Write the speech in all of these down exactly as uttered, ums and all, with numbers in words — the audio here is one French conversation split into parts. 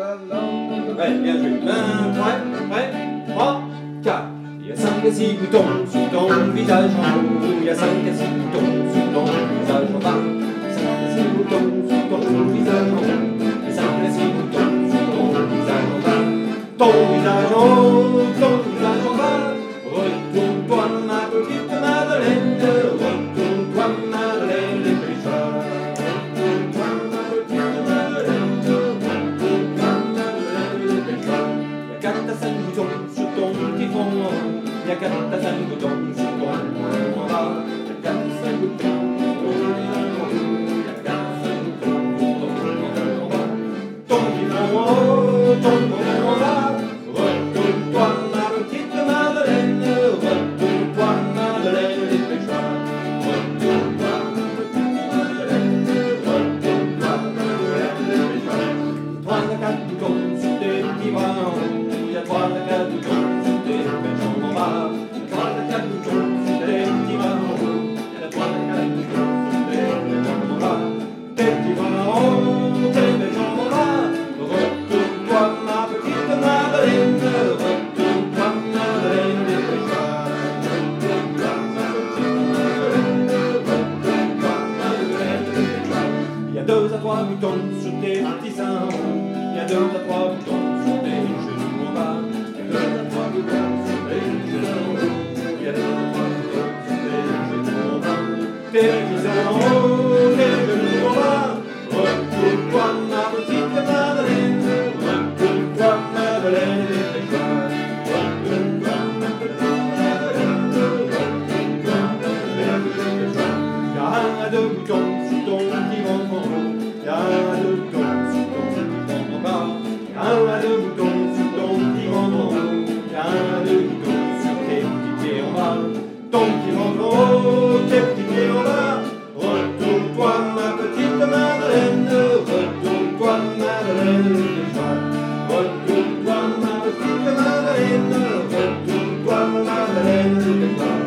Ouais, bien joué. Un, prêt, prêt, trois, quatre. Il y a cinq à six boutons sur ton visage en haut. Il y a cinq à six boutons sur ton visage en bas. Cinq à six boutons sur ton visage en haut. Il y a cinq à six boutons sur ton visage en bas. Ton visage en haut, ton visage en bas. Retourne-toi ma petite Madeleine. Retourne-toi Madeleine les pêcheurs. Retourne-toi ma petite Madeleine. Retourne-toi Madeleine les pêcheurs. Il y a quatre à cinq boutons sur ton petit front en haut. Il y a quatre à cinq boutons sur ton front en bas. Il y a quatre à cinq boutons sur ton visage en haut. Il y a quatre à cinq boutons sur ton visage en bas. Ton petit front en haut, ton front en bas. Retourne-toi ma petite Madeleine. Retourne-toi Madeleine les pêcheurs. Retourne-toi ma petite Madeleine. Retourne-toi Madeleine les pêcheurs. Trois à quatre boutons sur tes petits bras en haut. Il y a trois à quatre boutons sur tes petits jambes en bas. Trois à quatre boutons sur tes petits bras en haut. Il y a trois à quatre boutons sur tes petits jambes en bas. Tes petits bras en haut, tes petits jambes en bas. Retourne-toi ma petite Madeleine. Retourne-toi Madeleine les pêcheurs. Retourne-toi ma petite Madeleine. Retourne-toi Madeleine les pêcheurs. Il y a deux à trois boutons sur tes petits seins en haut. Il y a deux à trois boutons sur tes genoux en bas. Il y a deux à trois boutons sur tes genoux en haut. Il y a deux à trois boutons sur tes genoux en bas. Tes petits seins en haut, tes genoux en bas. Retourne-toi ma petite Madeleine. Retourne-toi Madeleine les pêcheurs. Retourne-toi ma petite Madeleine. Retourne-toi Madeleine les pêcheurs. Il y a un à deux boutons sur ton petit ventre en haut. Il y a un à deux boutons sur ton petit ventre en bas. Il y a un à deux boutons sur ton petit ventre en haut. Il y a un à deux boutons sur tes petits pieds en bas. Ton petit ventre en haut, tes petits pieds en bas. Retourne-toi ma petite Madeleine. Retourne-toi Madeleine les pêcheurs. Retourne-toi ma petite Madeleine. Retourne-toi Madeleine les pêcheurs.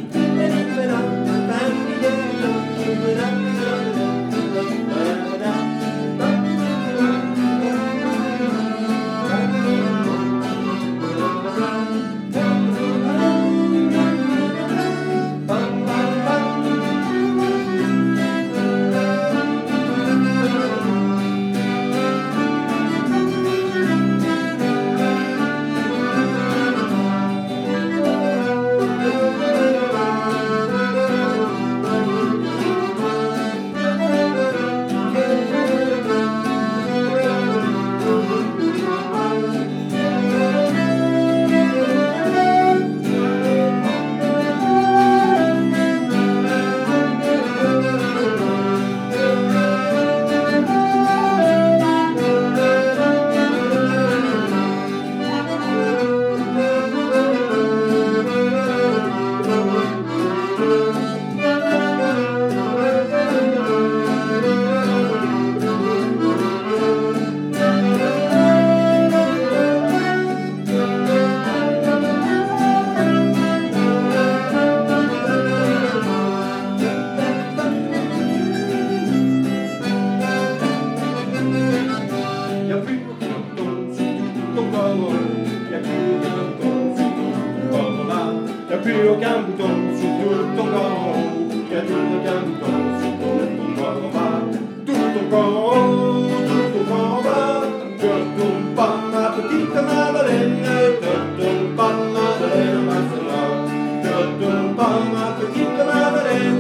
Plus aucun bouton sur tout ton corps en haut. Il n'y a plus aucun bouton sur tout ton corps en bas. Tout ton corps en haut, tout ton corps en bas. Ne tourne pas ma petite Madeleine. Ne tourne pas Madeleine, ma sœur. Ne tourne pas ma petite Madeleine.